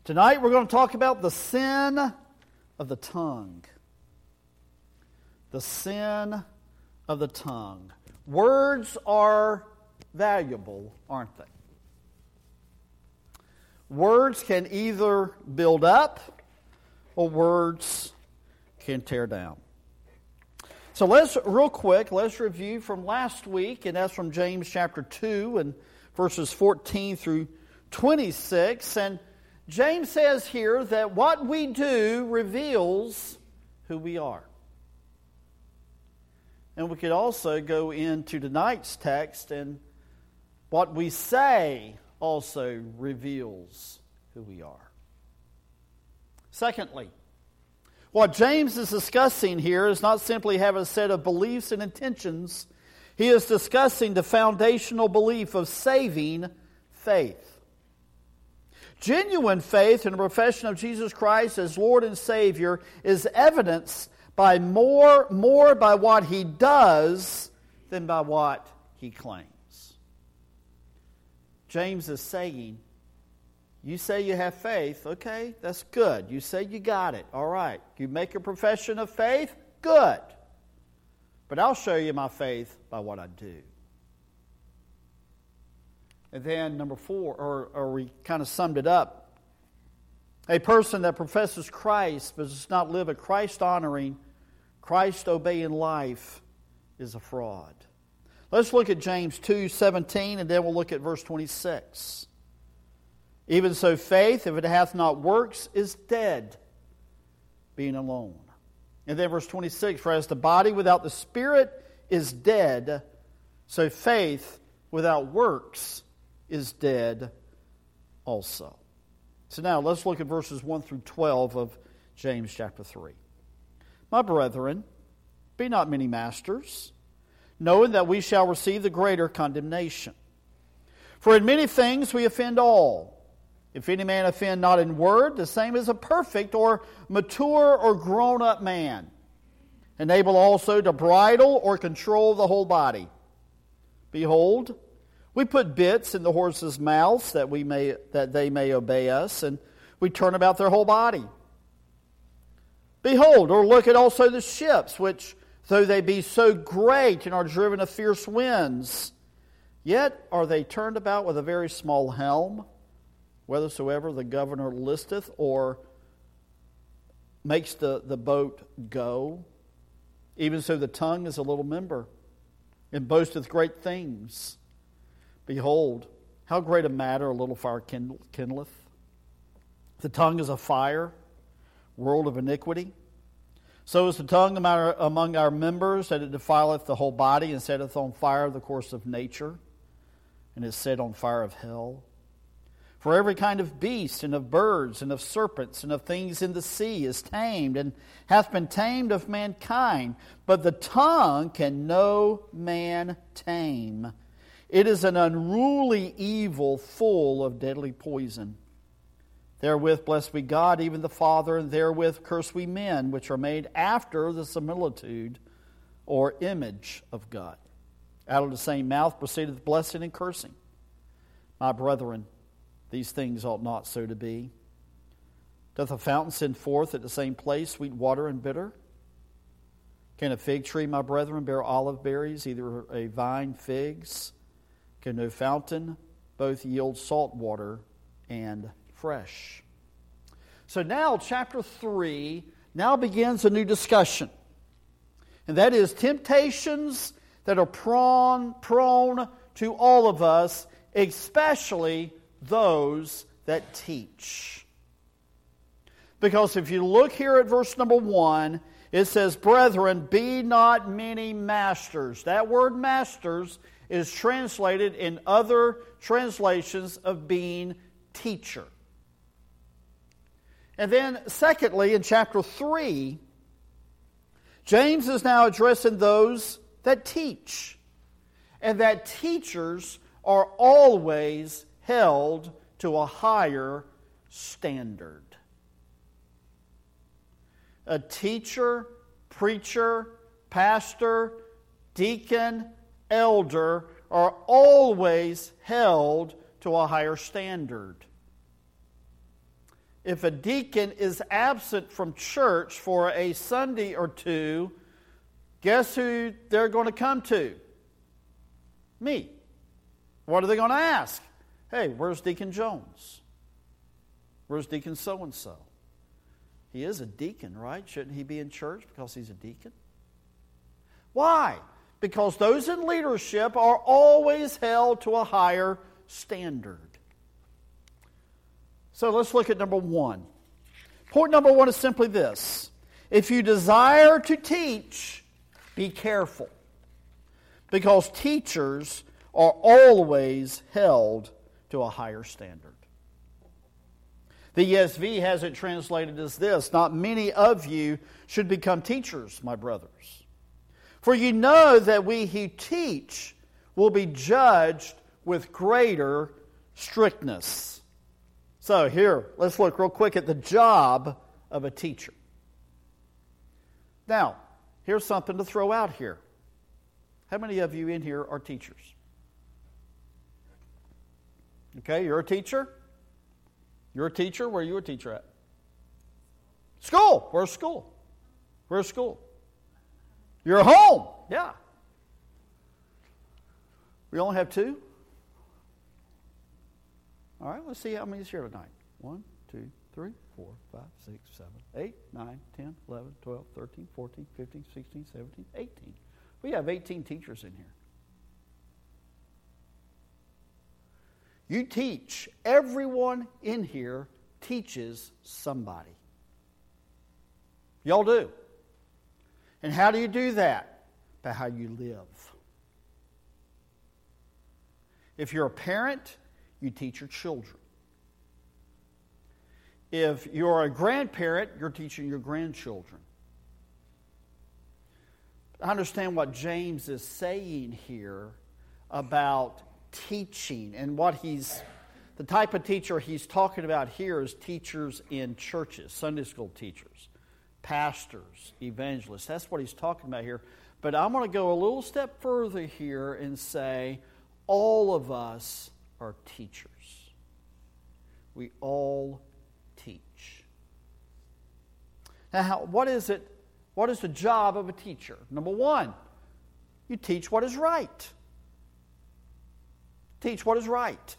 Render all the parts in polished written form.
Tonight we're going to talk about the sin of the tongue. The sin of the tongue. Words are valuable, aren't they? Words can either build up or words can tear down. So let's review from last week, and that's from James chapter 2 and verses 14 through 26. And James says here that what we do reveals who we are. And we could also go into tonight's text, and what we say also reveals who we are. Secondly, what James is discussing here is not simply having a set of beliefs and intentions. He is discussing the foundational belief of saving faith. Genuine faith in the profession of Jesus Christ as Lord and Savior is evidenced by more by what He does than by what He claims. James is saying, you say you have faith, okay, that's good. You say you got it, all right. You make a profession of faith, good. But I'll show you my faith by what I do. And then number 4, or we kind of summed it up. A person that professes Christ but does not live a Christ-honoring, Christ-obeying life is a fraud. Let's look at James 2:17, and then we'll look at verse 26. Even so faith, if it hath not works, is dead, being alone. And then verse 26, for as the body without the spirit is dead, so faith without works is dead also. So now let's look at verses 1 through 12 of James chapter 3. My brethren, be not many masters, knowing that we shall receive the greater condemnation. For in many things we offend all. If any man offend not in word, the same is a perfect or mature or grown-up man, and able also to bridle or control the whole body. Behold, we put bits in the horses' mouths that they may obey us, and we turn about their whole body. Behold, or look at also the ships, which, though they be so great and are driven of fierce winds, yet are they turned about with a very small helm, whithersoever the governor listeth, or makes the boat go. Even so the tongue is a little member, and boasteth great things. Behold, how great a matter a little fire kindleth. The tongue is a fire, world of iniquity. So is the tongue among our members, that it defileth the whole body, and setteth on fire the course of nature, and is set on fire of hell. For every kind of beast, and of birds, and of serpents, and of things in the sea is tamed, and hath been tamed of mankind. But the tongue can no man tame. It is an unruly evil, full of deadly poison. Therewith bless we God, even the Father, and therewith curse we men, which are made after the similitude or image of God. Out of the same mouth proceedeth blessing and cursing. My brethren, these things ought not so to be. Doth a fountain send forth at the same place sweet water and bitter? Can a fig tree, my brethren, bear olive berries, either a vine figs? Can no fountain both yield salt water and fresh? So now chapter 3 now begins a new discussion. And that is temptations that are prone to all of us, especially those that teach. Because if you look here at verse number 1, it says, brethren, be not many masters. That word masters is translated in other translations of being teacher. And then secondly, in chapter 3, James is now addressing those that teach. And that teachers are always held to a higher standard. A teacher, preacher, pastor, deacon, elder are always held to a higher standard. if a deacon is absent from church for a Sunday or two, guess who they're going to come to? Me. What are they going to ask? Hey, where's Deacon Jones? Where's Deacon so-and-so? He is a deacon, right? Shouldn't he be in church because he's a deacon? Why? Because those in leadership are always held to a higher standard. So let's look at number one. Point number one is simply this. If you desire to teach, be careful. Because teachers are always held to a higher standard. The ESV has it translated as this: not many of you should become teachers, my brothers. For you know that we who teach will be judged with greater strictness. So here, let's look real quick at the job of a teacher. Now, here's something to throw out here. How many of you in here are teachers? Okay, you're a teacher? You're a teacher? Where are you a teacher at? School. Where's school? Where's school? You're home. Yeah. We only have two? All right, let's see how many is here tonight. 1, 2, 3, 4, 5, 6, 7, 8, 9, 10, 11, 12, 13, 14, 15, 16, 17, 18. We have 18 teachers in here. You teach. Everyone in here teaches somebody. Y'all do. And how do you do that? By how you live. If you're a parent, you teach your children. If you're a grandparent, you're teaching your grandchildren. I understand what James is saying here about teaching, and the type of teacher he's talking about here is teachers in churches, Sunday school teachers, pastors, evangelists. That's what he's talking about here. But I'm going to go a little step further here and say all of us are teachers. We all teach. Now, what is it? What is the job of a teacher? Number one, you teach what is right. Teach what is right.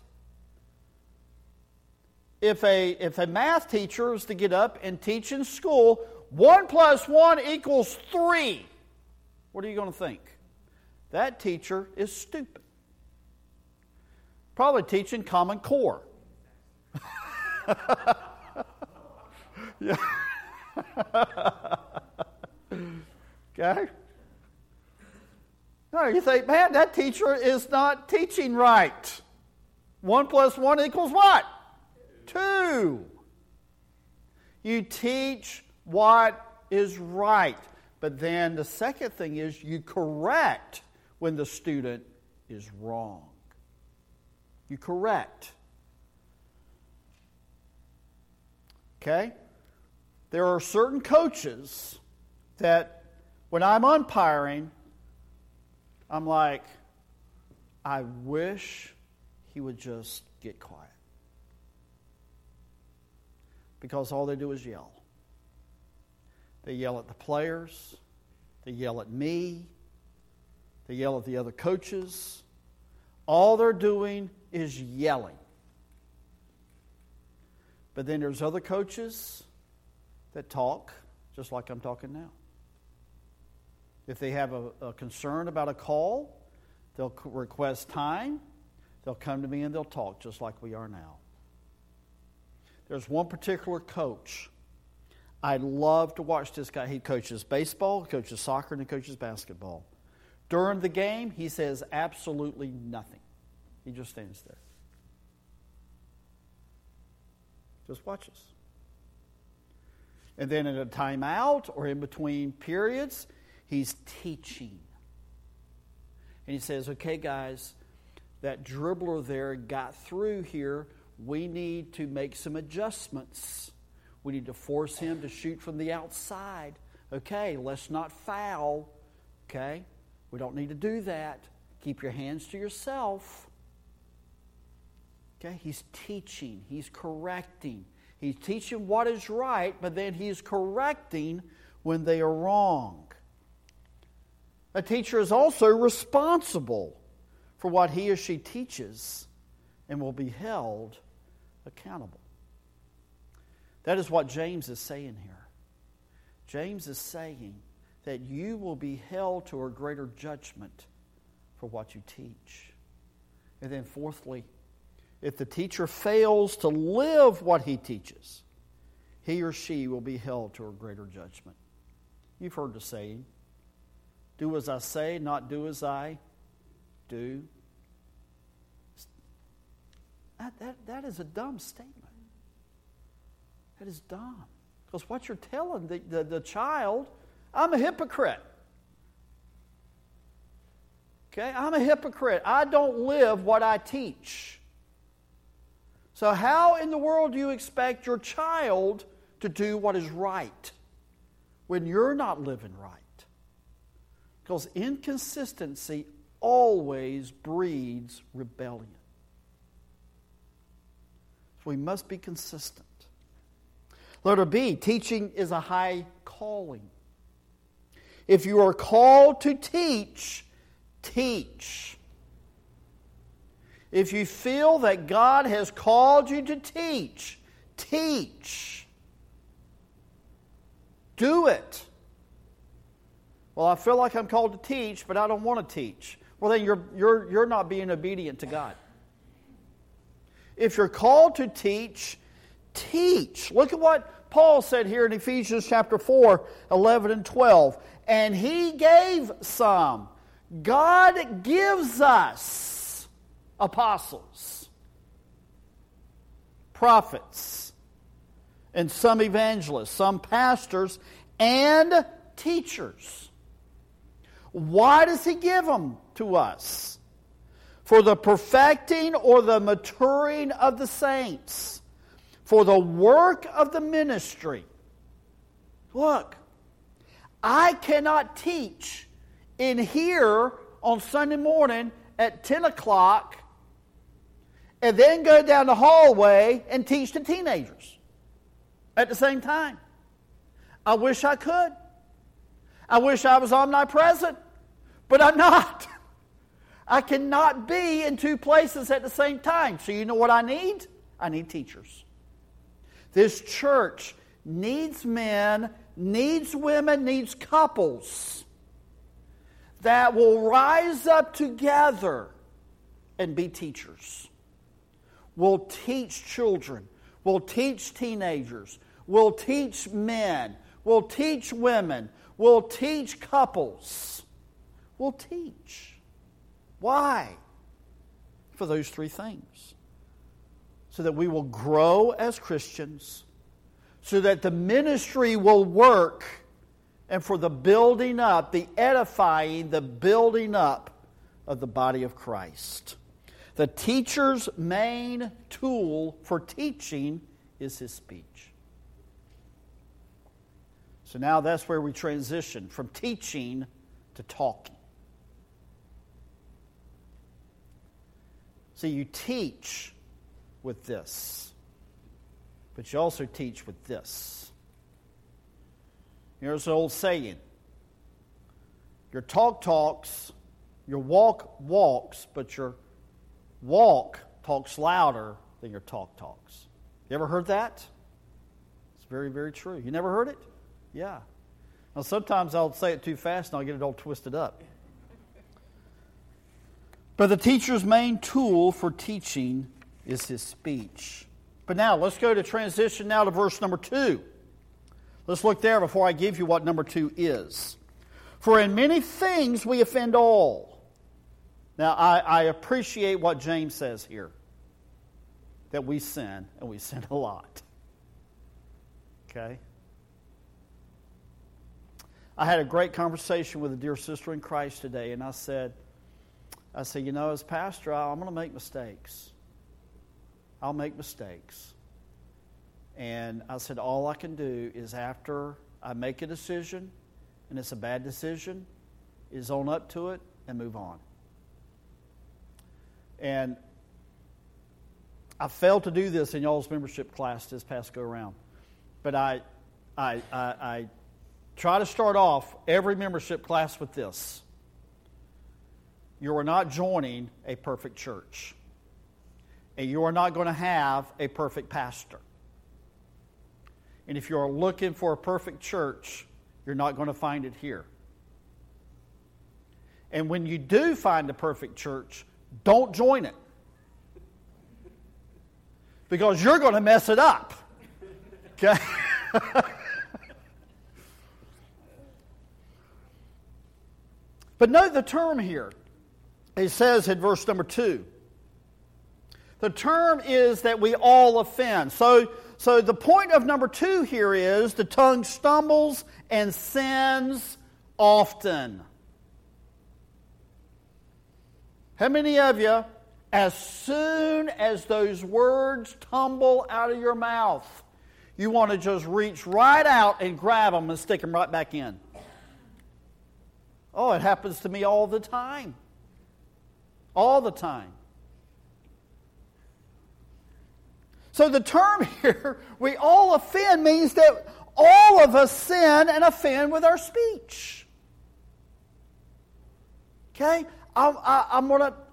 If a math teacher is to get up and teach in school, 1 + 1 = 3, what are you going to think? That teacher is stupid. Probably teaching Common Core. Yeah. Okay? No, you think, man, that teacher is not teaching right. 1 + 1 = what? 2. You teach what is right. But then the second thing is you correct when the student is wrong. You correct. Okay? There are certain coaches that when I'm umpiring, I'm like, I wish he would just get quiet. Because all they do is yell. They yell at the players. They yell at me. They yell at the other coaches. All they're doing is yelling. But then there's other coaches that talk just like I'm talking now. If they have a concern about a call, they'll request time. They'll come to me and they'll talk just like we are now. There's one particular coach. I love to watch this guy. He coaches baseball, coaches soccer, and he coaches basketball. During the game, he says absolutely nothing. He just stands there. Just watches. And then in a timeout or in between periods, he's teaching. And he says, okay, guys, that dribbler there got through here. We need to make some adjustments. We need to force him to shoot from the outside. Okay, let's not foul. Okay, we don't need to do that. Keep your hands to yourself. Okay, he's teaching. He's correcting. He's teaching what is right, but then he's correcting when they are wrong. A teacher is also responsible for what he or she teaches and will be held accountable. That is what James is saying here. James is saying that you will be held to a greater judgment for what you teach. And then fourthly, if the teacher fails to live what he teaches, he or she will be held to a greater judgment. You've heard the saying, do as I say, not do as I do. That is a dumb statement. That is dumb. Because what you're telling the child, I'm a hypocrite. Okay, I'm a hypocrite. I don't live what I teach. So how in the world do you expect your child to do what is right when you're not living right? Because inconsistency always breeds rebellion. So we must be consistent. Letter B, teaching is a high calling. If you are called to teach, teach. If you feel that God has called you to teach, teach. Do it. Well, I feel like I'm called to teach, but I don't want to teach. Well, then you're not being obedient to God. If you're called to teach, teach. Look at what Paul said here in Ephesians chapter 4, 11 and 12. And he gave some. God gives us apostles, prophets, and some evangelists, some pastors, and teachers. Why does he give them to us? For the perfecting or the maturing of the saints, for the work of the ministry. Look, I cannot teach in here on Sunday morning at 10 o'clock and then go down the hallway and teach to teenagers at the same time. I wish I could. I wish I was omnipresent, but I'm not. I cannot be in two places at the same time. So you know what I need? I need teachers. This church needs men, needs women, needs couples that will rise up together and be teachers. We'll teach children. We'll teach teenagers. We'll teach men. We'll teach women. We'll teach couples. We'll teach. Why? For those three things. So that we will grow as Christians, so that the ministry will work, and for the building up, the edifying, the building up of the body of Christ. The teacher's main tool for teaching is his speech. So now that's where we transition from teaching to talking. See, you teach with this, but you also teach with this. Here's an old saying. Your talk talks, your walk walks, but your walk talks louder than your talk talks. You ever heard that? It's very, very true. You never heard it? Yeah. Now sometimes I'll say it too fast and I'll get it all twisted up. But the teacher's main tool for teaching is his speech. But now, let's go to transition now to verse number 2. Let's look there before I give you what number 2 is. For in many things we offend all. Now, I appreciate what James says here. That we sin, and we sin a lot. Okay? I had a great conversation with a dear sister in Christ today, and I said, you know, as pastor, I'm going to make mistakes. I'll make mistakes. And I said, all I can do is after I make a decision, and it's a bad decision, is own up to it and move on. And I failed to do this in y'all's membership class this past go-around. But I try to start off every membership class with this. You are not joining a perfect church. And you are not going to have a perfect pastor. And if you are looking for a perfect church, you're not going to find it here. And when you do find a perfect church, don't join it. Because you're going to mess it up. Okay? But note the term here. It says in verse number 2. The term is that we all offend. So the point of number 2 here is the tongue stumbles and sins often. How many of you, as soon as those words tumble out of your mouth, you want to just reach right out and grab them and stick them right back in? Oh, it happens to me all the time. All the time. So the term here, we all offend, means that all of us sin and offend with our speech. Okay? I'm going to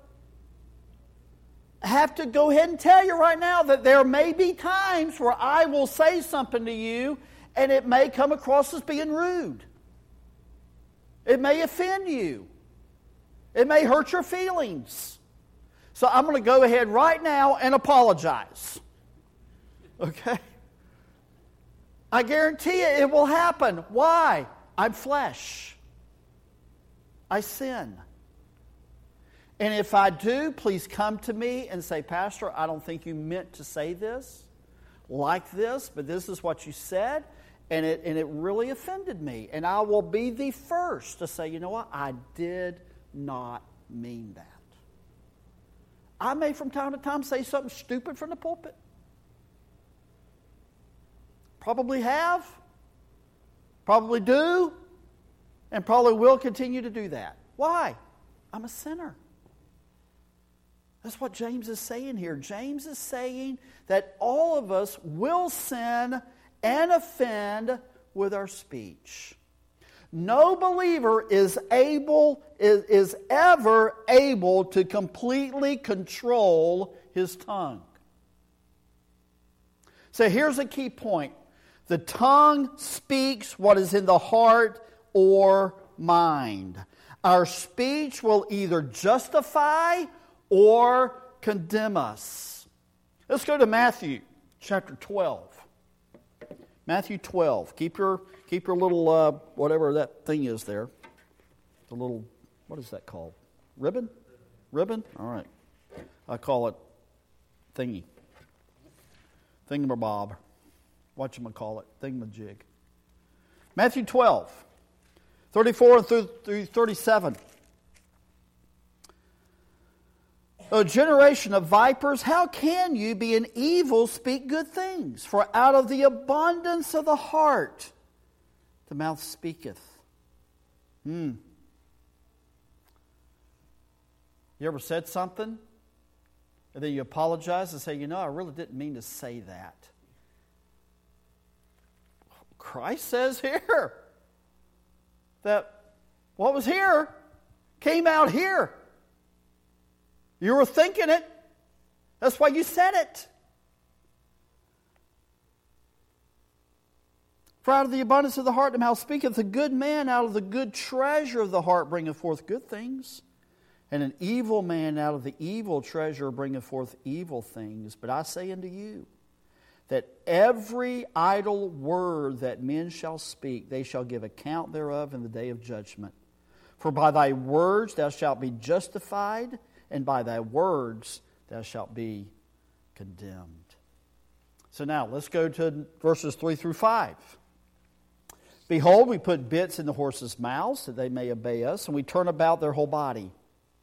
have to go ahead and tell you right now that there may be times where I will say something to you and it may come across as being rude. It may offend you. It may hurt your feelings. So I'm going to go ahead right now and apologize. Okay? I guarantee you it will happen. Why? I'm flesh. I sin. And if I do, please come to me and say, Pastor, I don't think you meant to say this like this, but this is what you said, and it really offended me. And I will be the first to say, you know what? I did not mean that. I may from time to time say something stupid from the pulpit. Probably have, probably do, and probably will continue to do that. Why? I'm a sinner. That's what James is saying here. James is saying that all of us will sin and offend with our speech. No believer is ever able to completely control his tongue. So here's a key point. The tongue speaks what is in the heart or mind. Our speech will either justify or condemn us. Let's go to Matthew chapter 12. Matthew 12. Keep your little, whatever that thing is there. The little, what is that called? Ribbon? Ribbon? All right. I call it thingy. Thingamabob. Whatchamacallit. Thingamajig. Matthew 12. 34 through 37. O generation of vipers, how can you, being evil, speak good things? For out of the abundance of the heart, the mouth speaketh. You ever said something, and then you apologize and say, you know, I really didn't mean to say that. Christ says here that what was here came out here. You were thinking it. That's why you said it. For out of the abundance of the heart the mouth speaketh. A good man out of the good treasure of the heart bringeth forth good things. And an evil man out of the evil treasure bringeth forth evil things. But I say unto you, that every idle word that men shall speak, they shall give account thereof in the day of judgment. For by thy words thou shalt be justified, and by thy words thou shalt be condemned. So now, let's go to verses 3 through 5. Behold, we put bits in the horses' mouths, that they may obey us, and we turn about their whole body.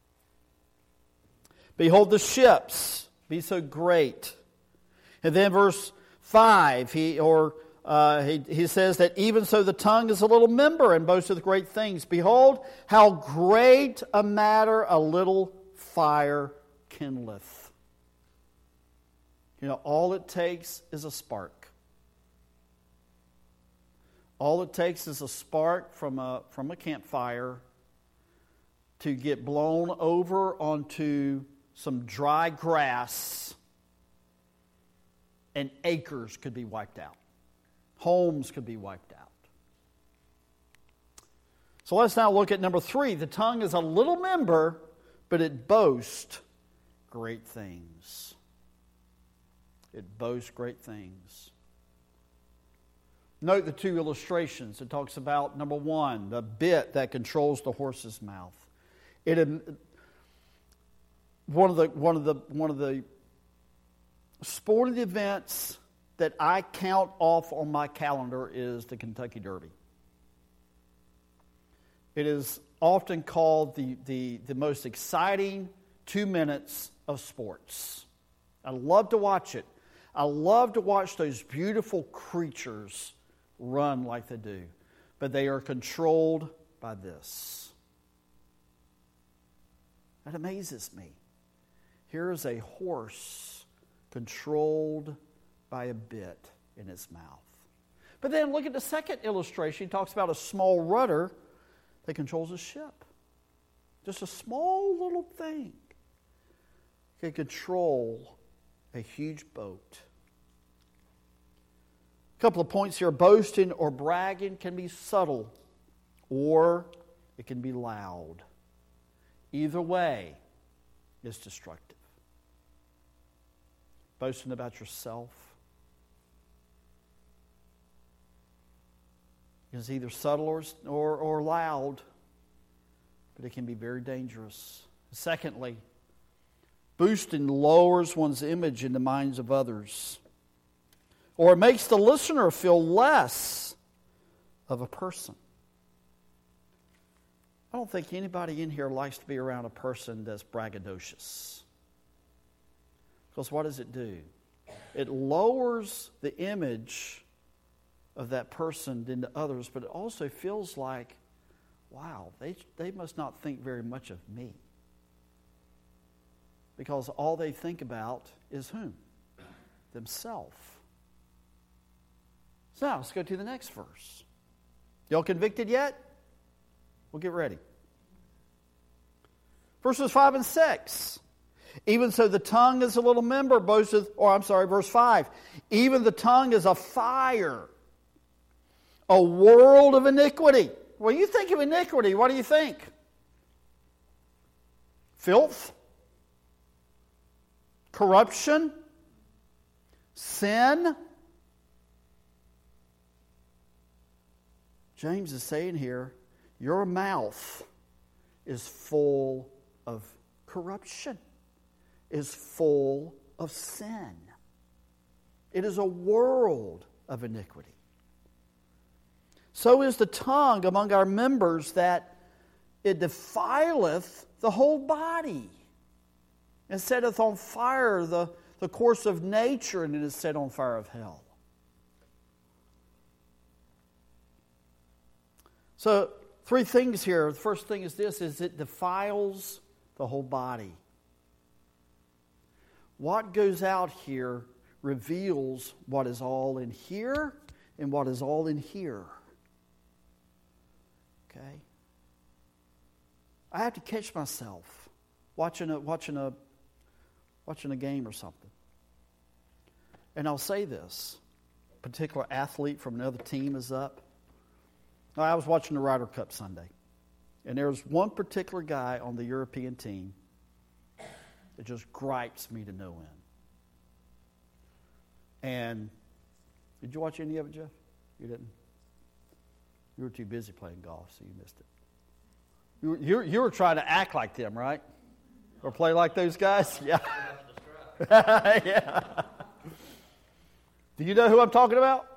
Behold the ships, be so great. And then verse 5, he says that even so the tongue is a little member and boasteth great things. Behold, how great a matter a little fire kindleth. All it takes is a spark. All it takes is a spark from a campfire to get blown over onto some dry grass, and acres could be wiped out. Homes could be wiped out. So let's now look at number 3. The tongue is a little member, but it boasts great things. It boasts great things. Note the 2 illustrations. It talks about, number 1, the bit that controls the horse's mouth. One of the sporting events that I count off on my calendar is the Kentucky Derby. It is often called the most exciting 2 minutes of sports. I love to watch it. I love to watch those beautiful creatures run like they do. But they are controlled by this. That amazes me. Here is a horse controlled by a bit in its mouth. But then look at the second illustration. He talks about a small rudder that controls a ship. Just a small little thing can control a huge boat. A couple of points here. Boasting or bragging can be subtle, or it can be loud. Either way is destructive. Boasting about yourself is either subtle or loud, but it can be very dangerous. Secondly, boasting lowers one's image in the minds of others, or it makes the listener feel less of a person. I don't think anybody in here likes to be around a person that's braggadocious. Because what does it do? It lowers the image of that person into others, but it also feels like, wow, they must not think very much of me. Because all they think about is whom? Themselves. So now, let's go to the next verse. Y'all convicted yet? Well, get ready. Verses 5 and 6. Even so the tongue is a little member, boasteth, verse 5. Even the tongue is a fire, a world of iniquity. When you think of iniquity, what do you think? Filth? Corruption? Sin? James is saying here, your mouth is full of corruption, is full of sin. It is a world of iniquity. So is the tongue among our members, that it defileth the whole body, and setteth on fire the course of nature, and it is set on fire of hell. So, 3 things here. The first thing is this, is it defiles the whole body. What goes out here reveals what is all in here and what is all in here. Okay? I have to catch myself watching a game or something. And I'll say this. A particular athlete from another team is up. I was watching the Ryder Cup Sunday. And there was one particular guy on the European team that just gripes me to no end. And did you watch any of it, Jeff? You didn't? You were too busy playing golf, so you missed it. You were trying to act like them, right? Or play like those guys? Yeah. Yeah. Do you know who I'm talking about?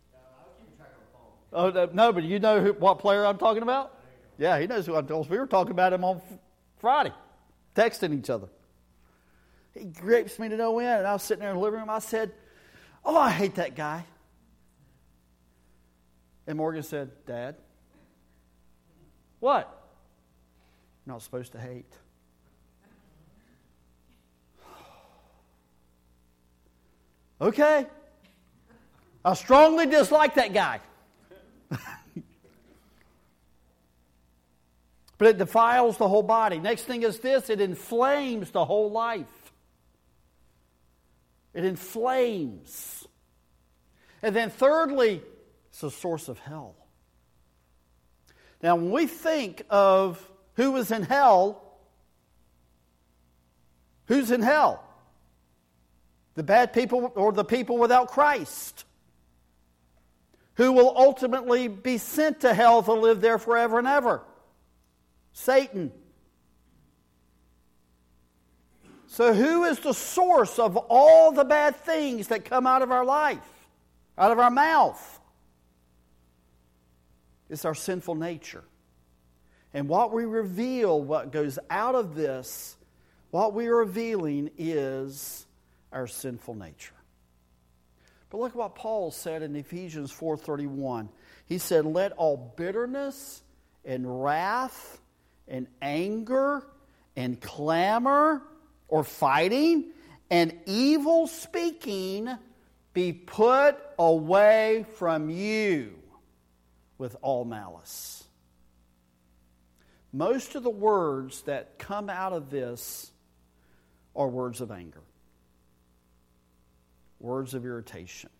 Oh, no, but you know what player I'm talking about? Yeah, he knows who I'm talking about. We were talking about him on Friday, texting each other. He gripes me to no end, and I was sitting there in the living room. I said, "Oh, I hate that guy." And Morgan said, "Dad, what? You're not supposed to hate." Okay. I strongly dislike that guy. But it defiles the whole body. Next thing is this, it inflames the whole life. It inflames. And then thirdly, it's a source of hell. Now, when we think of who is in hell, who's in hell? The bad people or the people without Christ, who will ultimately be sent to hell to live there forever and ever. Satan. So who is the source of all the bad things that come out of our life, out of our mouth? It's our sinful nature. And what we reveal, what goes out of this, what we are revealing is our sinful nature. But look what Paul said in Ephesians 4:31. He said, "Let all bitterness and wrath and anger and clamor," or fighting, "and evil speaking be put away from you with all malice." Most of the words that come out of this are words of anger, words of irritation,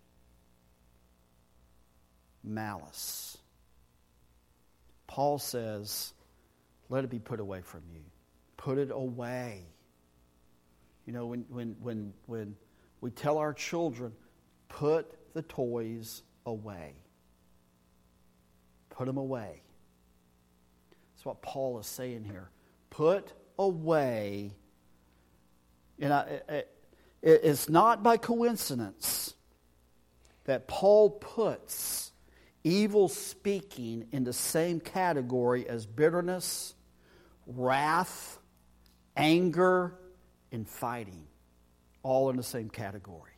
malice. Paul says, let it be put away from you. Put it away. You know, when we tell our children, put the toys away. Put them away. That's what Paul is saying here. Put away. And it's not by coincidence that Paul puts evil speaking in the same category as bitterness, wrath, anger, and fighting. All in the same category.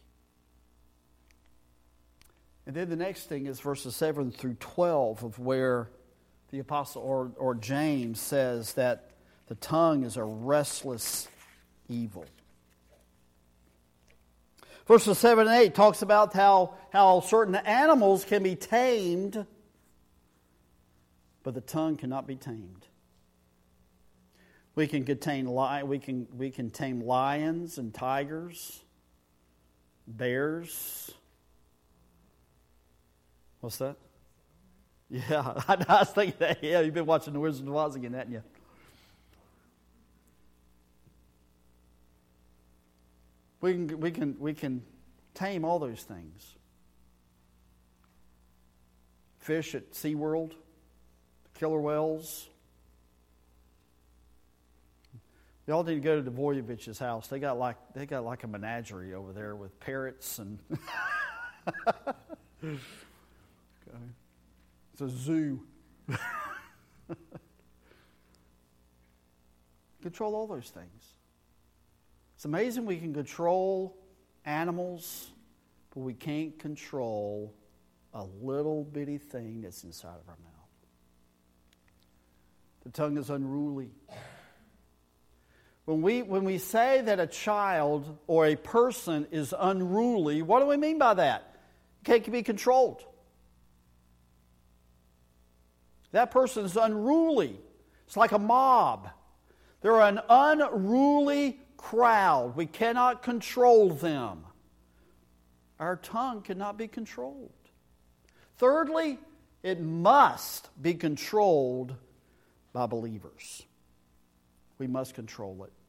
And then the next thing is verses 7 through 12 of where the apostle or James says that the tongue is a restless evil. Verses 7 and 8 talks about how certain animals can be tamed, but the tongue cannot be tamed. We can tame lions and tigers, bears. What's that? Yeah, I was thinking that. Yeah, you've been watching The Wizard of Oz again, haven't you? We can tame all those things. Fish at SeaWorld, killer whales. Y'all need to go to Dvojevich's house. They got like a menagerie over there with parrots and okay. It's a zoo. Control all those things. It's amazing we can control animals, but we can't control a little bitty thing that's inside of our mouth. The tongue is unruly. When we say that a child or a person is unruly, what do we mean by that? It can be controlled. That person is unruly. It's like a mob. They're an unruly crowd. We cannot control them. Our tongue cannot be controlled. Thirdly, it must be controlled by believers. We must control it.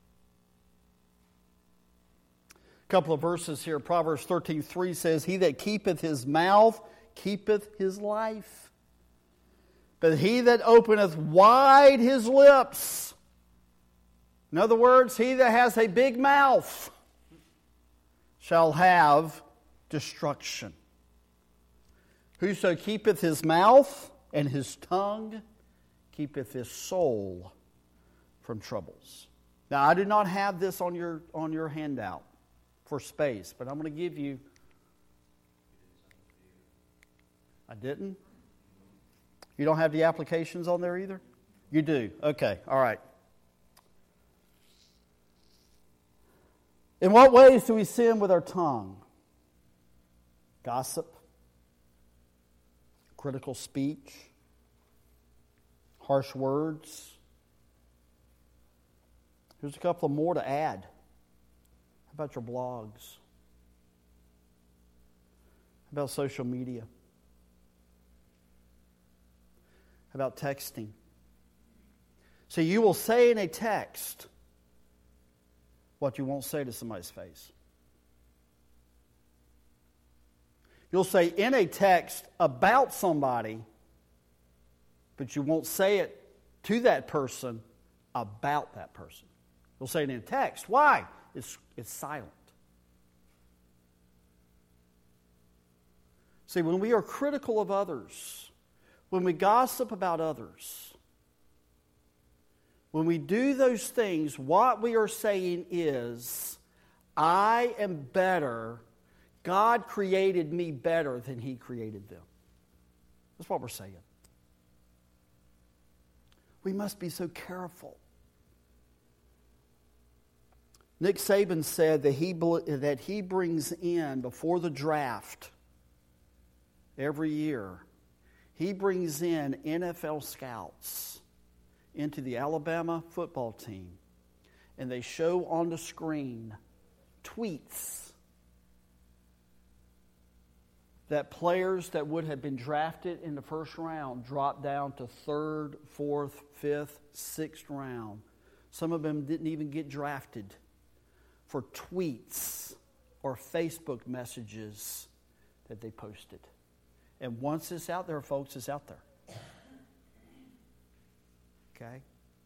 A couple of verses here. Proverbs 13:3 says, "He that keepeth his mouth keepeth his life. But he that openeth wide his lips," in other words, he that has a big mouth, "shall have destruction. Whoso keepeth his mouth and his tongue keepeth his soul from troubles." Now, I do not have this on your handout for space, but I'm going to give you. I didn't? You don't have the applications on there either? You do. Okay. All right. In what ways do we sin with our tongue? gossip, critical speech, harsh words. Here's a couple more to add. How about your blogs? How about social media? How about texting? So you will say in a text what you won't say to somebody's face. You'll say in a text about somebody, but you won't say it to that person about that person. You'll say it in a text. Why? It's silent. See, when we are critical of others, when we gossip about others, when we do those things, what we are saying is, I am better. God created me better than He created them. That's what we're saying. We must be so careful. Nick Saban said that he brings in, before the draft, every year, he brings in NFL scouts into the Alabama football team, and they show on the screen tweets that players that would have been drafted in the first round dropped down to third, fourth, fifth, sixth round. Some of them didn't even get drafted for tweets or Facebook messages that they posted. And once it's out there, folks, it's out there. Okay?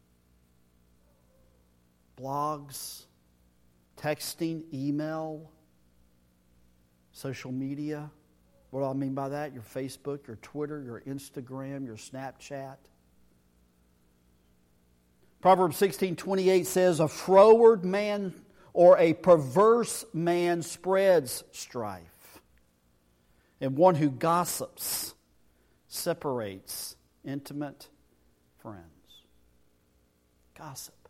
Blogs, texting, email, social media. What do I mean by that? Your Facebook, your Twitter, your Instagram, your Snapchat. Proverbs 16:28 says, a froward man or a perverse man spreads strife, and one who gossips separates intimate friends. Gossip.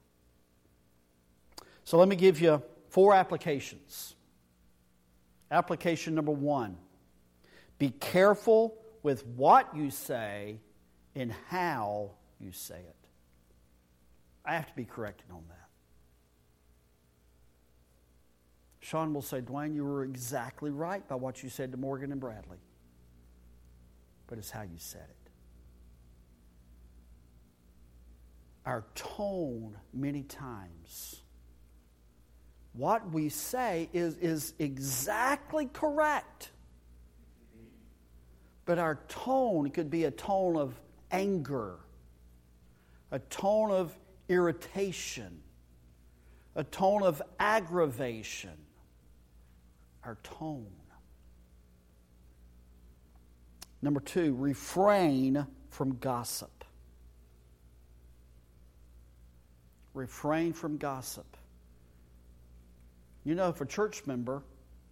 So let me give you 4 applications. Application number 1. Be careful with what you say and how you say it. I have to be corrected on that. Sean will say, Dwayne, you were exactly right by what you said to Morgan and Bradley. But it's how you said it. Our tone, many times, what we say is exactly correct. But our tone could be a tone of anger, a tone of irritation, a tone of aggravation. Our tone. Number 2, refrain from gossip. Refrain from gossip. You know, if a church member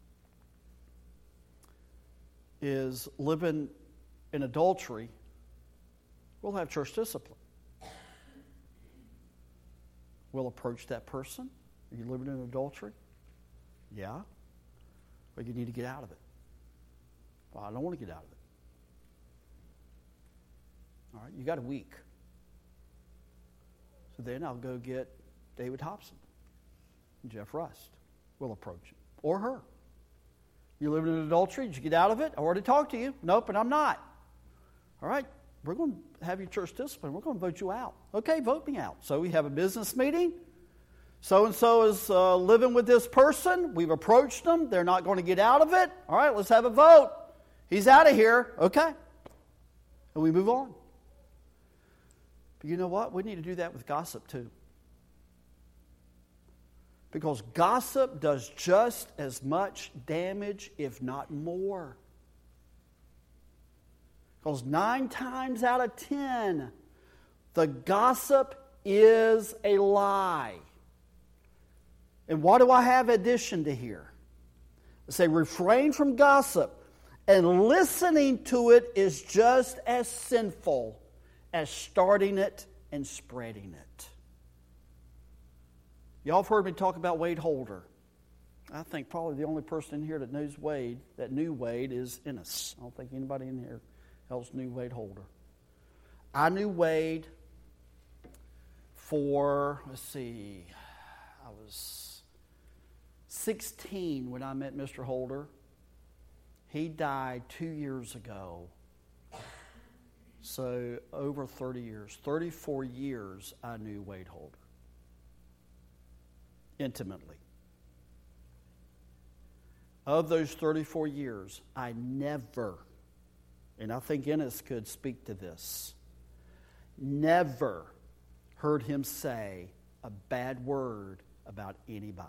is living in adultery, we'll have church discipline. We'll approach that person. Are you living in adultery? Yeah. Well, you need to get out of it. Well, I don't want to get out of it. All right, you got a week. So then I'll go get David Hobson and Jeff Rust. We'll approach him. Or her. You living in adultery? Did you get out of it? I already talked to you. Nope, and I'm not. All right, we're going to have your church discipline. We're going to vote you out. Okay, vote me out. So we have a business meeting. So-and-so is living with this person. We've approached them. They're not going to get out of it. All right, let's have a vote. He's out of here. Okay. And we move on. But you know what? We need to do that with gossip too. Because gossip does just as much damage, if not more. Because 9 times out of 10, the gossip is a lie. And what do I have addition to here? I say refrain from gossip, and listening to it is just as sinful as starting it and spreading it. Y'all have heard me talk about Wade Holder. I think probably the only person in here that knows Wade, that knew Wade, is Ennis. I don't think anybody in here else knew Wade Holder. I knew Wade for, I was 16 when I met Mr. Holder. He died 2 years ago. So over 30 years, 34 years I knew Wade Holder. Intimately. Of those 34 years, I never, and I think Ennis could speak to this, never heard him say a bad word about anybody.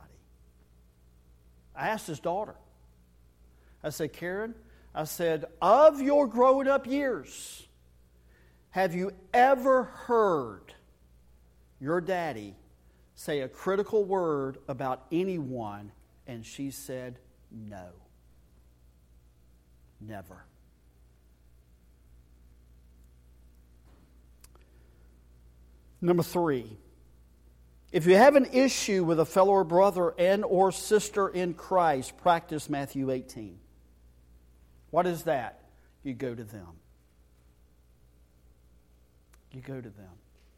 I asked his daughter. I said, Karen, I said, of your growing up years, have you ever heard your daddy say a critical word about anyone? And she said, no. Never. Number 3, if you have an issue with a fellow brother and or sister in Christ, practice Matthew 18. What is that? You go to them. You go to them.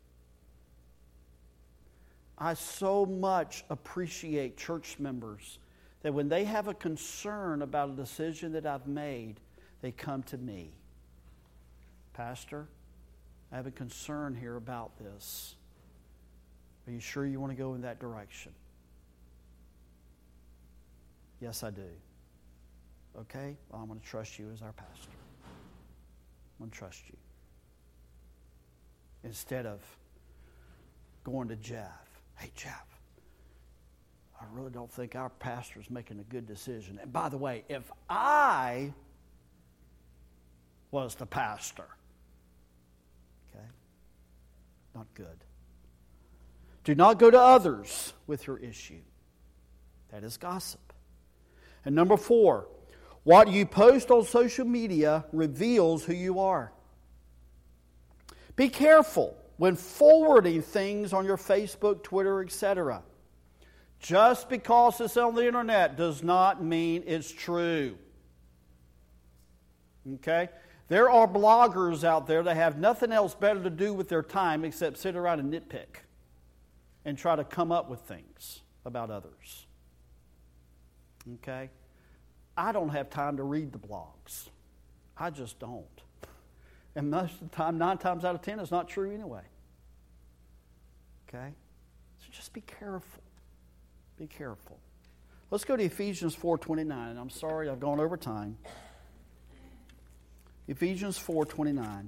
I so much appreciate church members that when they have a concern about a decision that I've made, they come to me. Pastor, I have a concern here about this. Are you sure you want to go in that direction? Yes, I do. Okay? Well, I'm going to trust you as our pastor. I'm going to trust you. Instead of going to Jeff. Hey, Jeff, I really don't think our pastor's making a good decision. And by the way, if I was the pastor, okay, not good. Do not go to others with your issue. That is gossip. And number 4, what you post on social media reveals who you are. Be careful when forwarding things on your Facebook, Twitter, etc. Just because it's on the internet does not mean it's true. Okay? There are bloggers out there that have nothing else better to do with their time except sit around and nitpick and try to come up with things about others. Okay? I don't have time to read the blogs. I just don't. And most of the time, 9 times out of 10, it's not true anyway. Okay? So just be careful. Be careful. Let's go to Ephesians 4:29. I'm sorry, I've gone over time. Ephesians 4:29.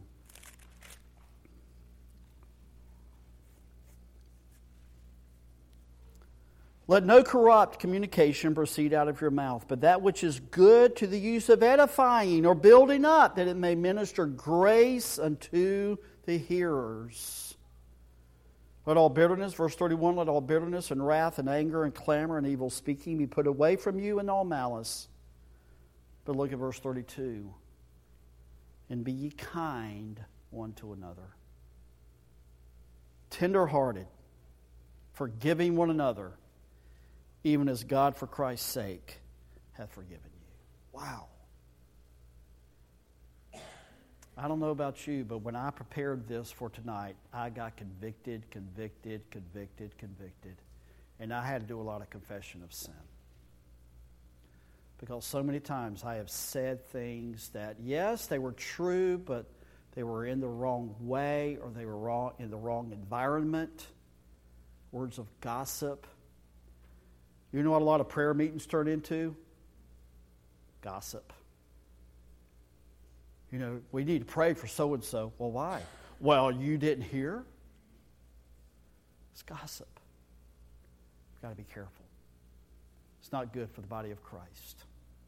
Let no corrupt communication proceed out of your mouth, but that which is good to the use of edifying or building up, that it may minister grace unto the hearers. Let all bitterness, verse 31, let all bitterness and wrath and anger and clamor and evil speaking be put away from you and all malice. But look at verse 32. And be ye kind one to another, tender-hearted, forgiving one another, even as God for Christ's sake hath forgiven you. Wow. I don't know about you, but when I prepared this for tonight, I got convicted. And I had to do a lot of confession of sin. Because so many times I have said things that, yes, they were true, but they were in the wrong way or they were wrong in the wrong environment. Words of gossip. You know what a lot of prayer meetings turn into? Gossip. You know, we need to pray for so-and-so. Well, why? Well, you didn't hear? It's gossip. We've got to be careful. It's not good for the body of Christ.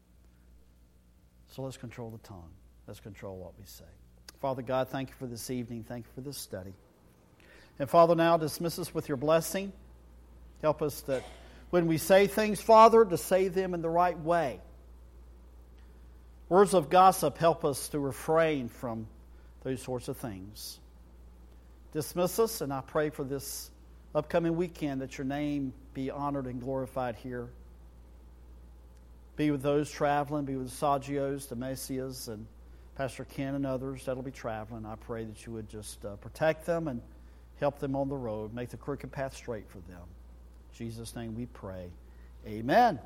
So let's control the tongue. Let's control what we say. Father God, thank you for this evening. Thank you for this study. And Father, now dismiss us with your blessing. Help us that when we say things, Father, to say them in the right way. Words of gossip help us to refrain from those sorts of things. Dismiss us, and I pray for this upcoming weekend that your name be honored and glorified here. Be with those traveling. Be with the Sagios, the Messias, and Pastor Ken and others that'll be traveling. I pray that you would just protect them and help them on the road. Make the crooked path straight for them. In Jesus' name we pray. Amen.